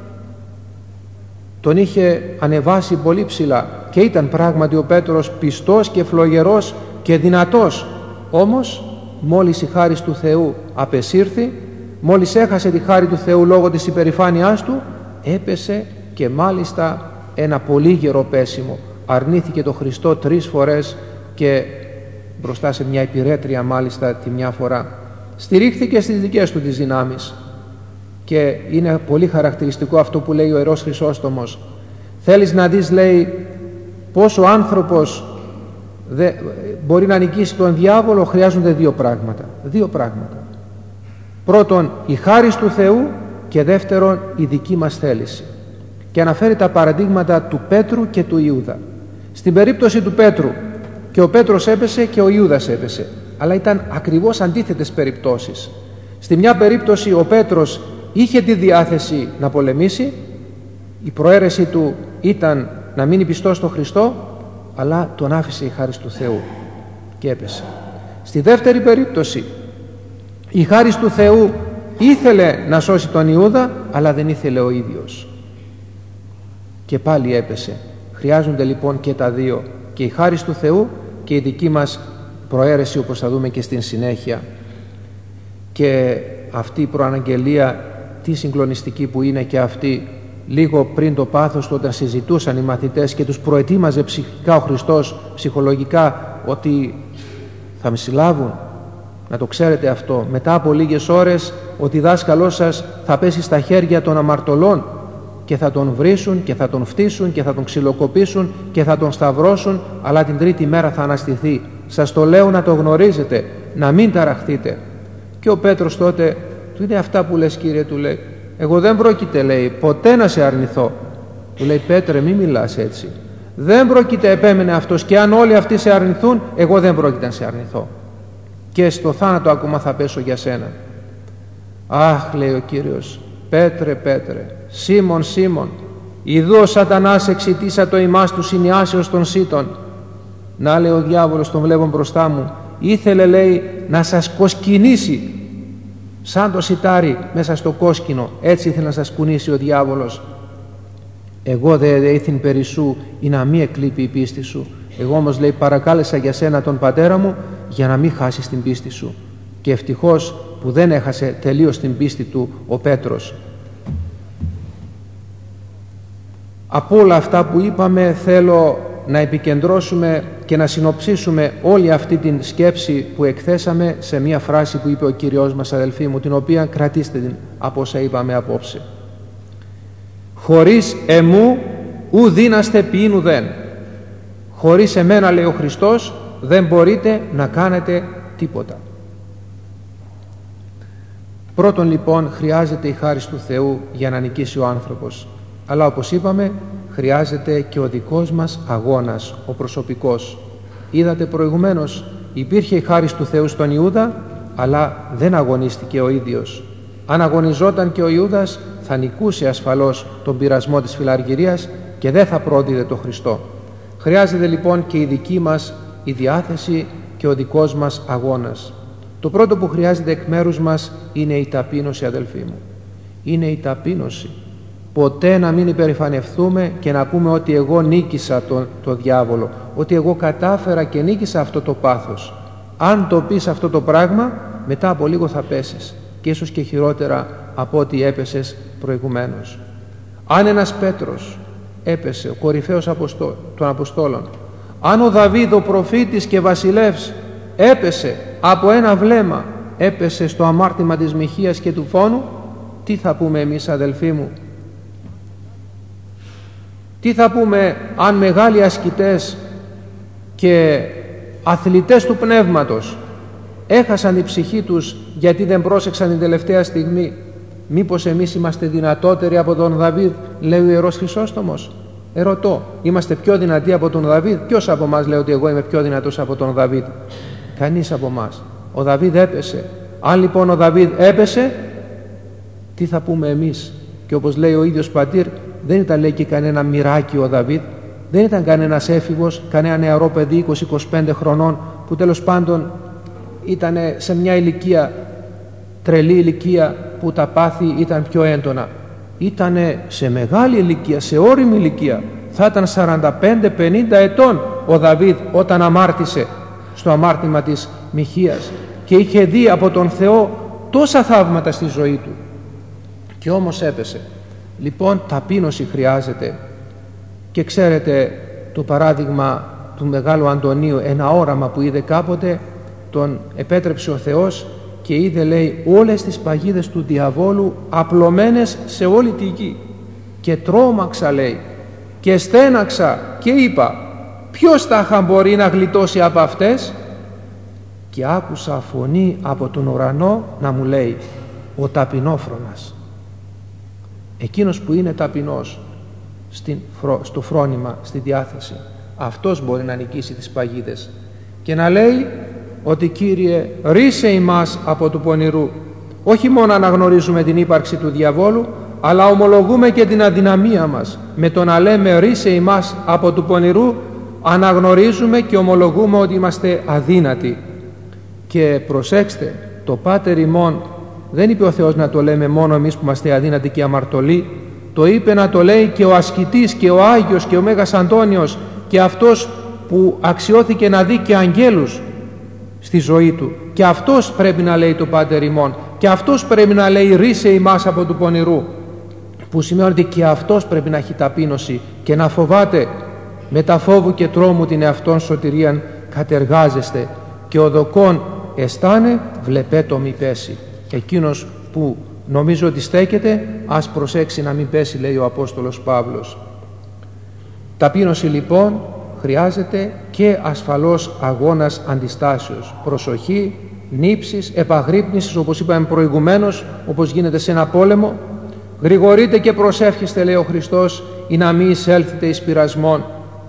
Τον είχε ανεβάσει πολύ ψηλά και ήταν πράγματι ο Πέτρος πιστός και φλογερός και δυνατός. Όμως μόλις η χάρις του Θεού απεσύρθη, μόλις έχασε τη χάρη του Θεού λόγω της υπερηφάνειάς του, έπεσε και μάλιστα ένα πολύ γερό πέσιμο. Αρνήθηκε το Χριστό τρεις φορές και μπροστά σε μια υπηρέτρια μάλιστα τη μια φορά. Στηρίχθηκε στις δικές του τις δυνάμεις. Και είναι πολύ χαρακτηριστικό αυτό που λέει ο Ιερός Χρυσόστομος. Θέλεις να δεις, λέει, πόσο άνθρωπος δε, μπορεί να νικήσει τον διάβολο? Χρειάζονται δύο πράγματα. Δύο πράγματα. Πρώτον, η χάρις του Θεού, και δεύτερον, η δική μας θέληση. Και αναφέρει τα παραδείγματα του Πέτρου και του Ιούδα. Στην περίπτωση του Πέτρου, και ο Πέτρος έπεσε και ο Ιούδας έπεσε, αλλά ήταν ακριβώς αντίθετες περιπτώσεις. Στη μια περίπτωση ο Πέτρος είχε τη διάθεση να πολεμήσει, η προαίρεση του ήταν να μείνει πιστός στον Χριστό, αλλά τον άφησε η χάρις του Θεού και έπεσε. Στη δεύτερη περίπτωση, η χάρις του Θεού ήθελε να σώσει τον Ιούδα, αλλά δεν ήθελε ο ίδιος και πάλι έπεσε. Χρειάζονται λοιπόν και τα δύο, και η χάρις του Θεού και η δική μας προαίρεση, όπως θα δούμε και στην συνέχεια. Και αυτή η προαναγγελία, τι συγκλονιστική που είναι και αυτή, λίγο πριν το πάθος του, όταν συζητούσαν οι μαθητές και τους προετοίμαζε ψυχικά ο Χριστός, ψυχολογικά, ότι θα με συλλάβουν, να το ξέρετε αυτό, μετά από λίγες ώρες ο διδάσκαλός σας θα πέσει στα χέρια των αμαρτωλών και θα τον βρίσουν και θα τον φτύσουν και θα τον ξυλοκοπήσουν και θα τον σταυρώσουν, αλλά την τρίτη μέρα θα αναστηθεί. Σας το λέω να το γνωρίζετε, να μην ταραχθείτε. Και ο Πέτρος τότε του είναι αυτά που λες, Κύριε, του λέει, εγώ δεν πρόκειται, λέει, ποτέ να σε αρνηθώ. Του λέει, Πέτρε, μη μιλάς έτσι. Δεν πρόκειται, επέμενε αυτός, και αν όλοι αυτοί σε αρνηθούν, εγώ δεν πρόκειται να σε αρνηθώ. Και στο θάνατο ακόμα θα πέσω για σένα. Αχ, λέει ο Κύριος, Πέτρε, Πέτρε, Σίμων, Σίμων, ιδού ο σατανάς εξητήσα το ημάς του συνιάσεως των σύτων. Να, λέει ο διάβολος, τον βλέπω μπροστά μου, ήθελε, λέει, να σας κοσκινήσει σαν το σιτάρι μέσα στο κόσκινο, έτσι ήθελε να σας κουνήσει ο διάβολος. Εγώ δε έθιν περισσού ή να μη εκλείπει η πίστη σου. Εγώ όμως, λέει, παρακάλεσα για σένα τον πατέρα μου για να μην χάσεις την πίστη σου. Και ευτυχώς που δεν έχασε τελείως την πίστη του ο Πέτρος. Από όλα αυτά που είπαμε θέλω να επικεντρώσουμε και να συνοψίσουμε όλη αυτή την σκέψη που εκθέσαμε σε μία φράση που είπε ο Κύριος μας, αδελφοί μου, την οποία κρατήστε την από όσα είπαμε απόψε. Χωρίς εμού ου δύναστε ποιήν ουδέν. Χωρίς εμένα, λέει ο Χριστός, δεν μπορείτε να κάνετε τίποτα. Πρώτον, λοιπόν, χρειάζεται η χάρις του Θεού για να νικήσει ο άνθρωπος. Αλλά όπως είπαμε, χρειάζεται και ο δικός μας αγώνας, ο προσωπικός. Είδατε προηγουμένως, υπήρχε η χάρις του Θεού στον Ιούδα, αλλά δεν αγωνίστηκε ο ίδιος. Αν αγωνιζόταν και ο Ιούδας, θα νικούσε ασφαλώς τον πειρασμό της φιλαργυρίας και δεν θα πρόδιδε το Χριστό. Χρειάζεται λοιπόν και η δική μας η διάθεση και ο δικός μας αγώνας. Το πρώτο που χρειάζεται εκ μέρους μας είναι η ταπείνωση, αδελφοί μου. Είναι η ταπείνωση. Ποτέ να μην υπερηφανευτούμε και να πούμε ότι εγώ νίκησα τον το διάβολο, ότι εγώ κατάφερα και νίκησα αυτό το πάθος. Αν το πεις αυτό το πράγμα, μετά από λίγο θα πέσεις και ίσως και χειρότερα από ό,τι έπεσες προηγουμένως. Αν ένας Πέτρος έπεσε, ο κορυφαίος αποστό, των Αποστόλων, αν ο Δαβίδ, ο προφήτης και βασιλεύς, έπεσε από ένα βλέμμα, έπεσε στο αμάρτημα της μοιχείας και του φόνου, τι θα πούμε εμείς, αδελφοί μου? Τι θα πούμε αν μεγάλοι ασκητές και αθλητές του πνεύματος έχασαν την ψυχή τους γιατί δεν πρόσεξαν την τελευταία στιγμή? Μήπως εμείς είμαστε δυνατότεροι από τον Δαβίδ, λέει ο Ιερός Χρυσόστομος? Ερωτώ, είμαστε πιο δυνατοί από τον Δαβίδ? Ποιος από εμάς λέει ότι εγώ είμαι πιο δυνατός από τον Δαβίδ? Κανείς από εμάς. Ο Δαβίδ έπεσε. Αν λοιπόν ο Δαβίδ έπεσε, τι θα πούμε εμείς? Και όπως λέει ο ίδιος πατήρ, δεν ήταν, λέει, και κανένα μοιράκι ο Δαβίδ, δεν ήταν κανένας έφηβος, κανένα νεαρό παιδί είκοσι είκοσι πέντε χρονών που τέλος πάντων ήταν σε μια ηλικία, τρελή ηλικία, που τα πάθη ήταν πιο έντονα. Ήταν σε μεγάλη ηλικία, σε ώριμη ηλικία. Θα ήταν σαράντα πέντε πενήντα ετών ο Δαβίδ όταν αμάρτησε στο αμάρτημα της μοιχείας και είχε δει από τον Θεό τόσα θαύματα στη ζωή του και όμως έπεσε. Λοιπόν, ταπείνωση χρειάζεται. Και ξέρετε το παράδειγμα του μεγάλου Αντωνίου, ένα όραμα που είδε κάποτε, τον επέτρεψε ο Θεός και είδε, λέει, όλες τις παγίδες του διαβόλου απλωμένες σε όλη τη γη. Και τρόμαξα, λέει, και στέναξα και είπα, ποιος τάχα μπορεί να γλιτώσει από αυτές? Και άκουσα φωνή από τον ουρανό να μου λέει, ο ταπεινόφρονας. Εκείνος που είναι ταπεινός στην, στο φρόνημα, στη διάθεση, αυτός μπορεί να νικήσει τις παγίδες και να λέει ότι Κύριε, ρίσε ημάς από του πονηρού. Όχι μόνο αναγνωρίζουμε την ύπαρξη του διαβόλου, αλλά ομολογούμε και την αδυναμία μας. Με το να λέμε ρίσε ημάς από του πονηρού, αναγνωρίζουμε και ομολογούμε ότι είμαστε αδύνατοι. Και προσέξτε, το Πάτερ ημών δεν είπε ο Θεός να το λέμε μόνο εμείς που είμαστε αδύνατοι και αμαρτωλοί, το είπε να το λέει και ο ασκητής και ο Άγιος και ο Μέγας Αντώνιος και αυτός που αξιώθηκε να δει και αγγέλους στη ζωή του. Και αυτός πρέπει να λέει το Πάτερ ημών και αυτός πρέπει να λέει ρίσε ημάς από του πονηρού, που σημαίνει ότι και αυτός πρέπει να έχει ταπείνωση και να φοβάται με τα φόβου και τρόμου την εαυτόν σωτηρίαν κατεργάζεστε και ο δοκών αισθάνε, βλεπέ το μη πέσει. Εκείνος που νομίζω ότι στέκεται, ας προσέξει να μην πέσει, λέει ο Απόστολος Παύλος. Ταπείνωση λοιπόν χρειάζεται και ασφαλώς αγώνας αντιστάσεως. Προσοχή, νύψης, επαγρύπνησης, όπως είπαμε προηγουμένως, όπως γίνεται σε ένα πόλεμο. Γρηγορείτε και προσεύχεστε, λέει ο Χριστός, ή να μην εισέλθετε εις πειρασμόν.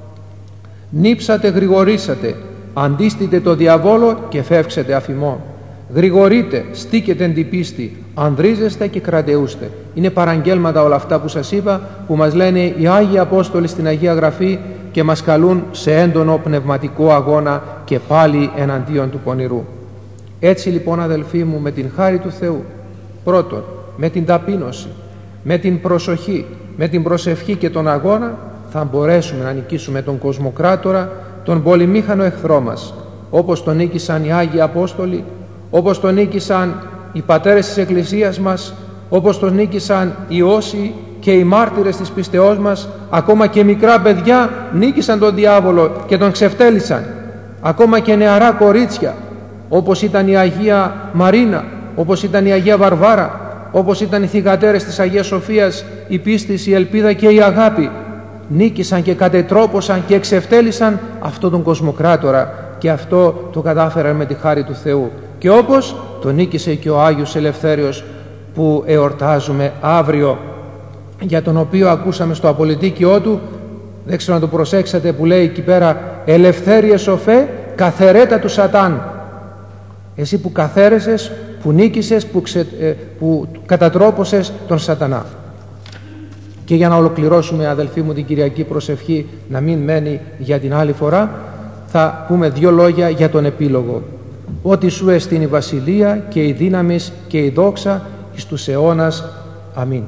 Νύψατε, γρηγορήσατε, αντίστητε το διαβόλο και φεύξετε αφημών. Γρηγορείτε, στήκετε εν την πίστη, ανδρίζεστε και κρατεούστε. Είναι παραγγέλματα όλα αυτά που σας είπα, που μας λένε οι Άγιοι Απόστολοι στην Αγία Γραφή και μας καλούν σε έντονο πνευματικό αγώνα και πάλι εναντίον του πονηρού. Έτσι λοιπόν, αδελφοί μου, με την χάρη του Θεού, πρώτον με την ταπείνωση, με την προσοχή, με την προσευχή και τον αγώνα, θα μπορέσουμε να νικήσουμε τον κοσμοκράτορα, τον πολυμήχανο εχθρό μας, όπως τον νίκησαν οι Άγιοι Απόστολοι, όπως τον νίκησαν οι πατέρες της Εκκλησίας μας, όπως τον νίκησαν οι όσοι και οι μάρτυρες της πίστεώς μας. Ακόμα και μικρά παιδιά νίκησαν τον διάβολο και τον ξεφτέλησαν. Ακόμα και νεαρά κορίτσια, όπως ήταν η Αγία Μαρίνα, όπως ήταν η Αγία Βαρβάρα, όπως ήταν οι θυγατέρες της Αγίας Σοφίας, η πίστη, η ελπίδα και η αγάπη, νίκησαν και κατετρόπωσαν και εξευτέλισαν αυτόν τον κοσμοκράτορα, και αυτό το κατάφεραν με τη χάρη του Θεού. Και όπως το νίκησε και ο Άγιος Ελευθέριος που εορτάζουμε αύριο, για τον οποίο ακούσαμε στο απολυτίκιό του, δεν ξέρω να το προσέξατε, που λέει εκεί πέρα, «Ελευθέριε σοφέ, καθερέτα του Σατάν». Εσύ που καθαίρεσες, που νίκησες, που, ξε, που κατατρόπωσες τον Σατανά. Και για να ολοκληρώσουμε, αδελφοί μου, την Κυριακή προσευχή, να μην μένει για την άλλη φορά, θα πούμε δύο λόγια για τον επίλογο. «Ότι σου εστίν η βασιλεία και η δύναμις και η δόξα εις τους αιώνας. Αμήν».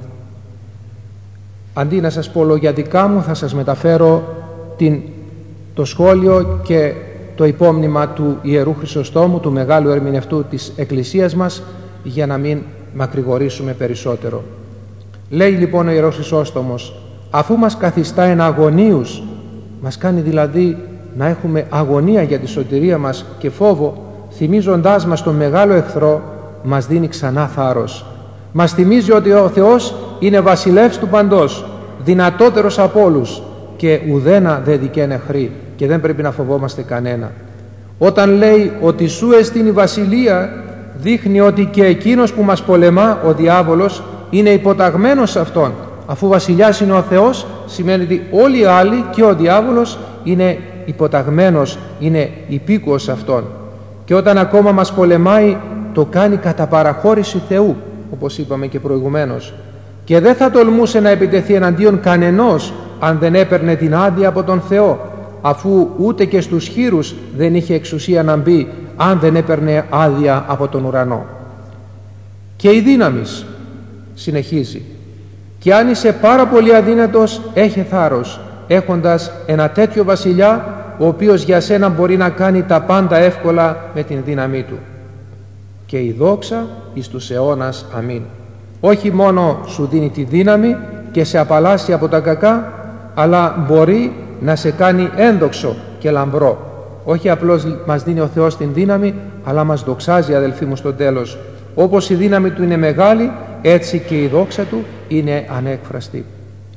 Αντί να σας πω λόγια δικά μου, θα σας μεταφέρω την, το σχόλιο και το υπόμνημα του Ιερού Χρυσοστόμου, του μεγάλου ερμηνευτού της Εκκλησίας μας, για να μην μακρηγορήσουμε περισσότερο. Λέει λοιπόν ο Ιερός Χρυσόστομος, αφού μας καθιστά εν αγωνίους, μας κάνει δηλαδή να έχουμε αγωνία για τη σωτηρία μας και φόβο, θυμίζοντάς μας τον μεγάλο εχθρό, μας δίνει ξανά θάρρος. Μας θυμίζει ότι ο Θεός είναι βασιλεύς του παντός, δυνατότερος από όλους, και ουδένα δεν δικαίν εχθρή, και δεν πρέπει να φοβόμαστε κανένα. Όταν λέει ότι σου εστίν η βασιλεία, δείχνει ότι και εκείνος που μας πολεμά, ο διάβολος, είναι υποταγμένος σε αυτόν. Αφού βασιλιάς είναι ο Θεός, σημαίνει ότι όλοι οι άλλοι και ο διάβολος είναι υποταγμένος, είναι υπήκουος σε αυτόν. Και όταν ακόμα μας πολεμάει, το κάνει κατά παραχώρηση Θεού, όπως είπαμε και προηγουμένως. Και δεν θα τολμούσε να επιτεθεί εναντίον κανενός αν δεν έπαιρνε την άδεια από τον Θεό, αφού ούτε και στους χείρους δεν είχε εξουσία να μπει αν δεν έπαιρνε άδεια από τον ουρανό. Και η δύναμης, συνεχίζει, και αν είσαι πάρα πολύ αδύνατος, έχε θάρρος, έχοντας ένα τέτοιο βασιλιά, ο οποίος για σένα μπορεί να κάνει τα πάντα εύκολα με την δύναμή του. Και η δόξα εις τους αιώνας. Αμήν. Όχι μόνο σου δίνει τη δύναμη και σε απαλλάσσει από τα κακά, αλλά μπορεί να σε κάνει ένδοξο και λαμπρό. Όχι απλώς μας δίνει ο Θεός την δύναμη, αλλά μας δοξάζει, αδελφοί μου, στο τέλος. Όπως η δύναμη του είναι μεγάλη, έτσι και η δόξα του είναι ανέκφραστη.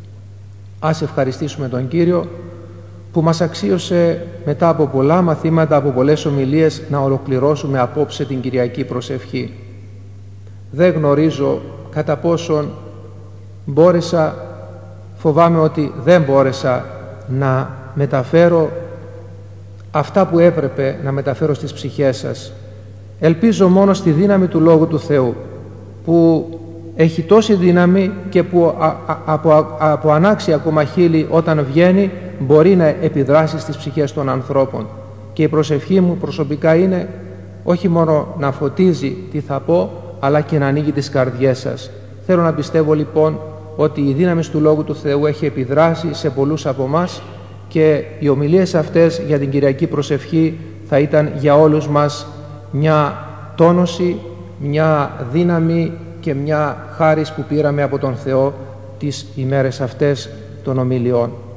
Ας ευχαριστήσουμε τον Κύριο που μας αξίωσε μετά από πολλά μαθήματα, από πολλές ομιλίες, να ολοκληρώσουμε απόψε την Κυριακή προσευχή. Δεν γνωρίζω κατά πόσον μπόρεσα, φοβάμαι ότι δεν μπόρεσα να μεταφέρω αυτά που έπρεπε να μεταφέρω στις ψυχές σας. Ελπίζω μόνο στη δύναμη του Λόγου του Θεού, που έχει τόση δύναμη και που α, α, από, α, από ανάξια ακόμα χείλη όταν βγαίνει μπορεί να επιδράσει στις ψυχές των ανθρώπων. Και η προσευχή μου προσωπικά είναι όχι μόνο να φωτίζει τι θα πω, αλλά και να ανοίγει τις καρδιές σας. Θέλω να πιστεύω λοιπόν ότι η δύναμη του Λόγου του Θεού έχει επιδράσει σε πολλούς από εμάς, και οι ομιλίες αυτές για την Κυριακή προσευχή θα ήταν για όλους μας μια τόνωση, μια δύναμη και μια χάρις που πήραμε από τον Θεό τις ημέρες αυτές των ομιλιών.